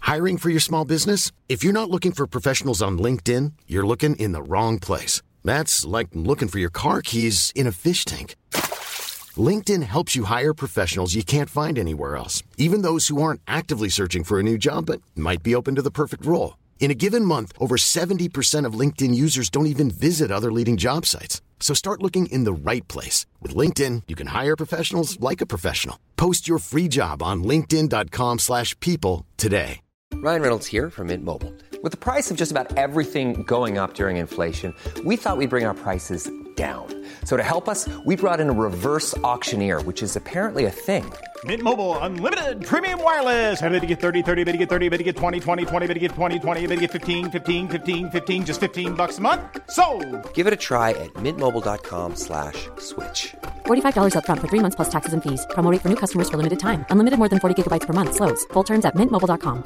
Hiring for your small business? If you're not looking for professionals on LinkedIn, you're looking in the wrong place. That's like looking for your car keys in a fish tank. LinkedIn helps you hire professionals you can't find anywhere else, even those who aren't actively searching for a new job but might be open to the perfect role. In a given month, over 70% of LinkedIn users don't even visit other leading job sites. So start looking in the right place. With LinkedIn, you can hire professionals like a professional. Post your free job on linkedin.com/people today. Ryan Reynolds here from Mint Mobile. With the price of just about everything going up during inflation, we thought we'd bring our prices down. So to help us, we brought in a reverse auctioneer, which is apparently a thing. Mint Mobile Unlimited Premium Wireless. How to get 30, 30, bit to get 30, bit to get 20, 20, 20, bit to get 20, 20, bit to get 15, 15, 15, 15, just $15 a month? Sold! Give it a try at mintmobile.com/switch. $45 up front for 3 months plus taxes and fees. Promo rate for new customers for limited time. Unlimited more than 40 gigabytes per month. Slows full terms at mintmobile.com.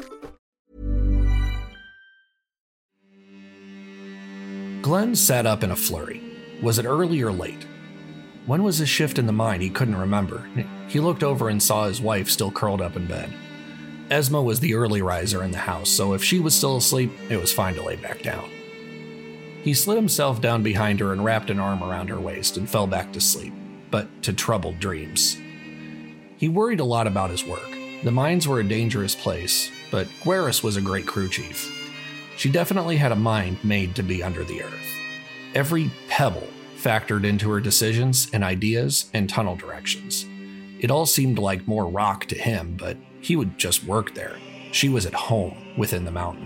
Glenn sat up in a flurry. Was it early or late? When was his shift in the mine? He couldn't remember. He looked over and saw his wife still curled up in bed. Esma was the early riser in the house, so if she was still asleep, it was fine to lay back down. He slid himself down behind her and wrapped an arm around her waist and fell back to sleep, but to troubled dreams. He worried a lot about his work. The mines were a dangerous place, but Gwerus was a great crew chief. She definitely had a mind made to be under the earth. Every pebble factored into her decisions and ideas and tunnel directions. It all seemed like more rock to him, but he would just work there. She was at home within the mountain.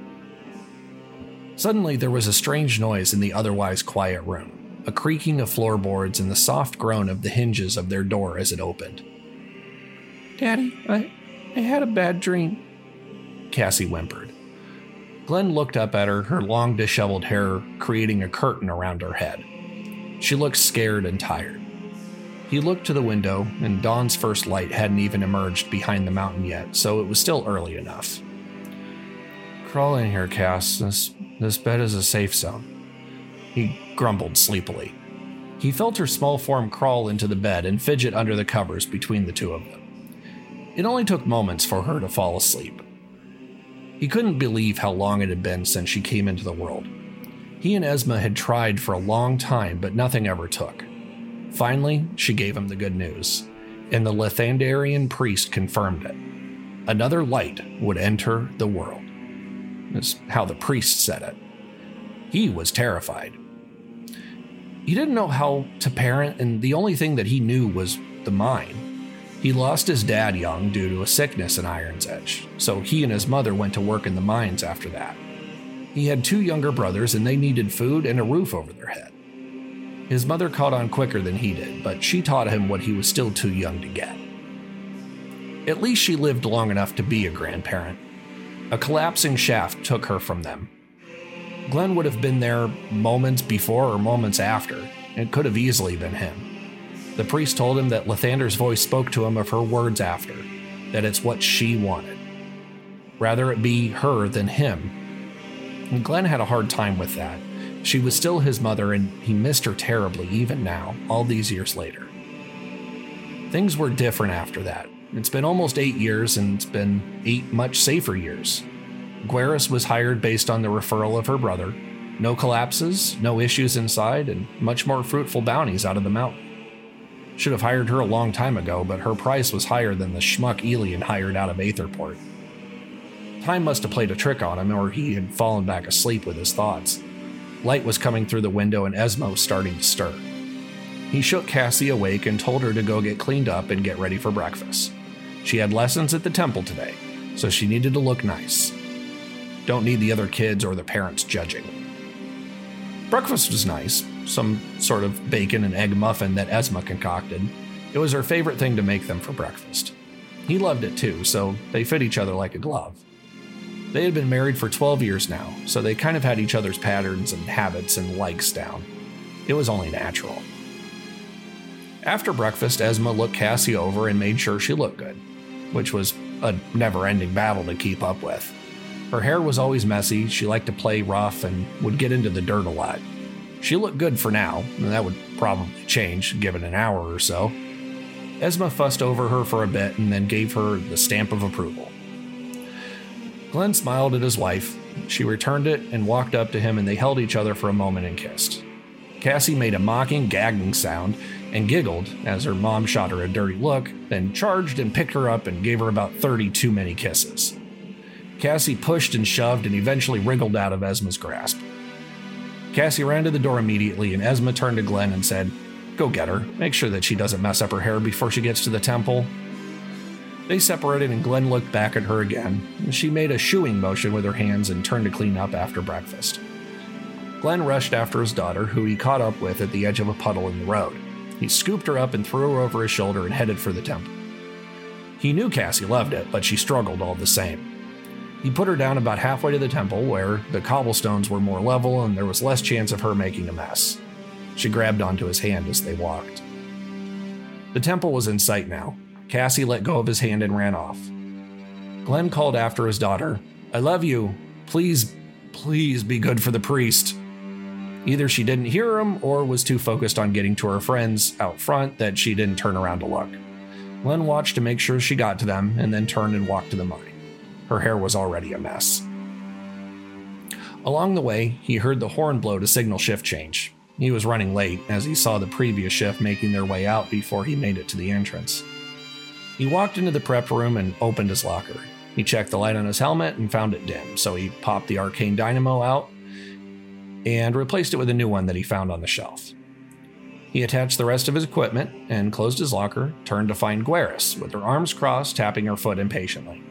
Suddenly, there was a strange noise in the otherwise quiet room, a creaking of floorboards and the soft groan of the hinges of their door as it opened. "Daddy, I had a bad dream," Cassie whimpered. Glenn looked up at her, her long disheveled hair creating a curtain around her head. She looked scared and tired. He looked to the window, and dawn's first light hadn't even emerged behind the mountain yet, so it was still early enough. "Crawl in here, Cass. This bed is a safe zone," he grumbled sleepily. He felt her small form crawl into the bed and fidget under the covers between the two of them. It only took moments for her to fall asleep. He couldn't believe how long it had been since she came into the world. He and Esma had tried for a long time, but nothing ever took. Finally, she gave him the good news, and the Lathandarian priest confirmed it. Another light would enter the world. That's how the priest said it. He was terrified. He didn't know how to parent, and the only thing that he knew was the mine. He lost his dad young due to a sickness in Iron's Edge, so he and his mother went to work in the mines after that. He had 2 younger brothers, and they needed food and a roof over their head. His mother caught on quicker than he did, but she taught him what he was still too young to get. At least she lived long enough to be a grandparent. A collapsing shaft took her from them. Glenn would have been there moments before or moments after. It could have easily been him. The priest told him that Lathander's voice spoke to him of her words after, that it's what she wanted. Rather it be her than him. And Glenn had a hard time with that. She was still his mother, and he missed her terribly even now, all these years later. Things were different after that. It's been almost 8 years, and it's been 8 much safer years. Gwerus was hired based on the referral of her brother. No collapses, no issues inside, and much more fruitful bounties out of the mountain. Should have hired her a long time ago, but her price was higher than the schmuck Elian hired out of Aetherport. Time must have played a trick on him, or he had fallen back asleep with his thoughts. Light was coming through the window, and Esma was starting to stir. He shook Cassie awake and told her to go get cleaned up and get ready for breakfast. She had lessons at the temple today, so she needed to look nice. Don't need the other kids or the parents judging. Breakfast was nice, some sort of bacon and egg muffin that Esma concocted. It was her favorite thing to make them for breakfast. He loved it too, so they fit each other like a glove. They had been married for 12 years now, so they kind of had each other's patterns and habits and likes down. It was only natural. After breakfast, Esma looked Cassie over and made sure she looked good, which was a never-ending battle to keep up with. Her hair was always messy, she liked to play rough, and would get into the dirt a lot. She looked good for now, and that would probably change given an hour or so. Esma fussed over her for a bit and then gave her the stamp of approval. Glenn smiled at his wife. She returned it and walked up to him, and they held each other for a moment and kissed. Cassie made a mocking, gagging sound and giggled as her mom shot her a dirty look, then charged and picked her up and gave her about 30 too many kisses. Cassie pushed and shoved and eventually wriggled out of Esma's grasp. Cassie ran to the door immediately, and Esma turned to Glenn and said, "Go get her. Make sure that she doesn't mess up her hair before she gets to the temple." They separated, and Glenn looked back at her again. She made a shooing motion with her hands and turned to clean up after breakfast. Glenn rushed after his daughter, who he caught up with at the edge of a puddle in the road. He scooped her up and threw her over his shoulder and headed for the temple. He knew Cassie loved it, but she struggled all the same. He put her down about halfway to the temple, where the cobblestones were more level and there was less chance of her making a mess. She grabbed onto his hand as they walked. The temple was in sight now. Cassie let go of his hand and ran off. Glenn called after his daughter, "I love you. Please, please be good for the priest." Either she didn't hear him or was too focused on getting to her friends out front that she didn't turn around to look. Glenn watched to make sure she got to them and then turned and walked to the mine. Her hair was already a mess. Along the way, he heard the horn blow to signal shift change. He was running late as he saw the previous shift making their way out before he made it to the entrance. He walked into the prep room and opened his locker. He checked the light on his helmet and found it dim, so he popped the arcane dynamo out and replaced it with a new one that he found on the shelf. He attached the rest of his equipment and closed his locker, turned to find Gwaris, with her arms crossed, tapping her foot impatiently.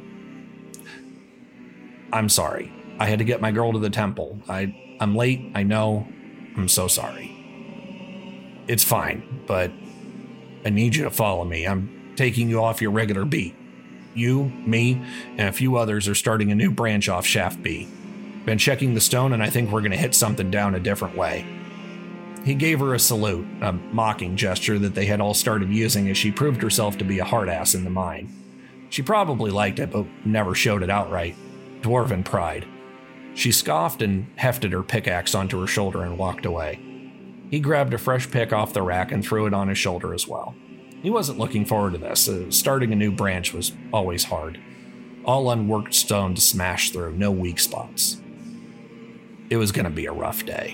"I'm sorry. I had to get my girl to the temple. I'm late, I know. I'm so sorry." "It's fine, but I need you to follow me. I'm taking you off your regular beat. You, me, and a few others are starting a new branch off Shaft B. Been checking the stone, and I think we're going to hit something down a different way." He gave her a salute, a mocking gesture that they had all started using as she proved herself to be a hard ass in the mine. She probably liked it, but never showed it outright. Dwarven pride. She scoffed and hefted her pickaxe onto her shoulder and walked away. He grabbed a fresh pick off the rack and threw it on his shoulder as well. He wasn't looking forward to this. Starting a new branch was always hard. All unworked stone to smash through, no weak spots. It was going to be a rough day.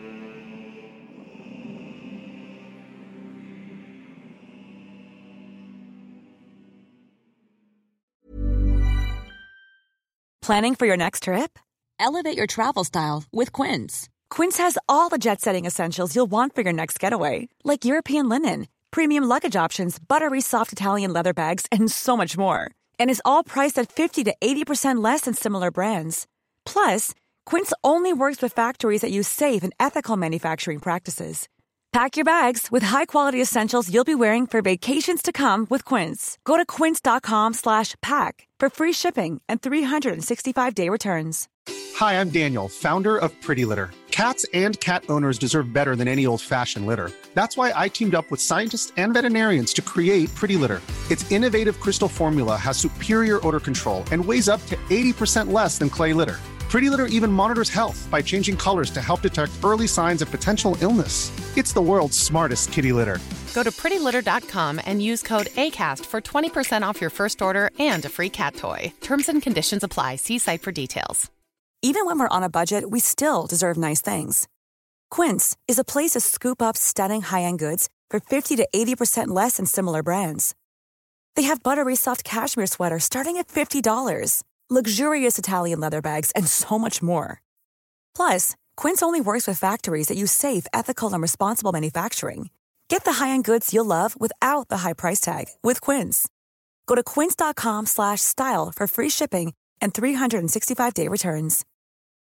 Planning for your next trip? Elevate your travel style with Quince. Quince has all the jet-setting essentials you'll want for your next getaway, like European linen, premium luggage options, buttery soft Italian leather bags, and so much more. And is all priced at 50 to 80% less than similar brands. Plus, Quince only works with factories that use safe and ethical manufacturing practices. Pack your bags with high-quality essentials you'll be wearing for vacations to come with Quince. Go to quince.com/pack for free shipping and 365-day returns. Hi, I'm Daniel, founder of Pretty Litter. Cats and cat owners deserve better than any old-fashioned litter. That's why I teamed up with scientists and veterinarians to create Pretty Litter. Its innovative crystal formula has superior odor control and weighs up to 80% less than clay litter. Pretty Litter even monitors health by changing colors to help detect early signs of potential illness. It's the world's smartest kitty litter. Go to prettylitter.com and use code ACAST for 20% off your first order and a free cat toy. Terms and conditions apply. See site for details. Even when we're on a budget, we still deserve nice things. Quince is a place to scoop up stunning high-end goods for 50 to 80% less than similar brands. They have buttery soft cashmere sweaters starting at $50, luxurious Italian leather bags, and so much more. Plus, Quince only works with factories that use safe, ethical, and responsible manufacturing. Get the high-end goods you'll love without the high price tag with Quince. Go to quince.com/style for free shipping and 365-day returns.